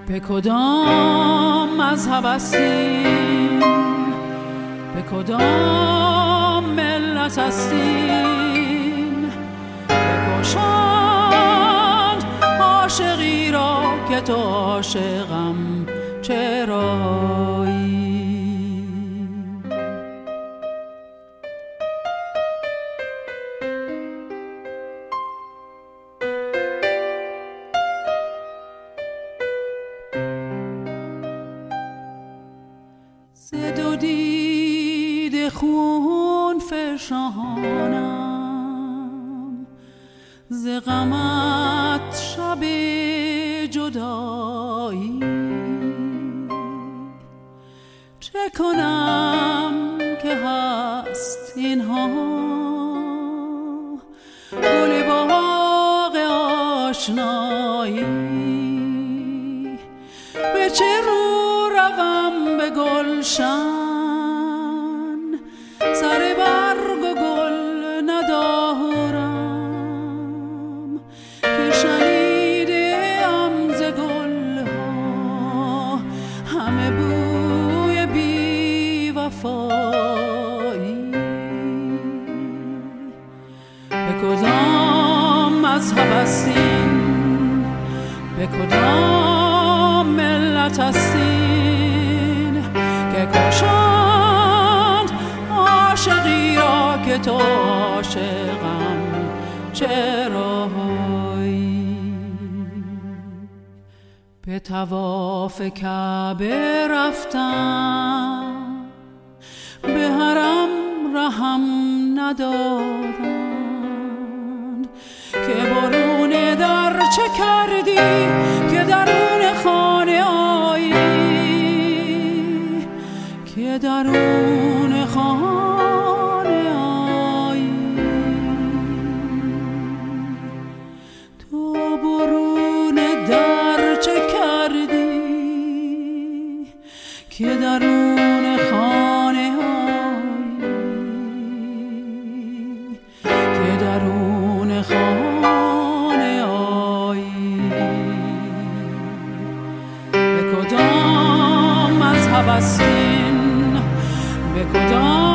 به کدام مذهب هستیم، به کدام ملت هستیم، بکشند عاشقی را که تو عاشقم چرایی. ز دو دیده خون فشانم، ز غمت شب جدایی. چه کنم که هست اینها گل باغ آشنایی؟ به چه رو روم به گلشن، سر برگ و گل ندارم که شنیده ام ز گلها همه بوی بی وفایی. به کدام مذهب هستین، به کدام ملت هستین که کشند عاشقی را که تو عاشقم چرایی؟ به طواف کعبه رفتم، به حرم رهم ندادند که برون در چه کردی که درون خانه آیی، که درون خانه آیی. تو برون در چه کردی که درون خانه آیی، که درون خانه آیی. به کدام مذهب هستین، به کدام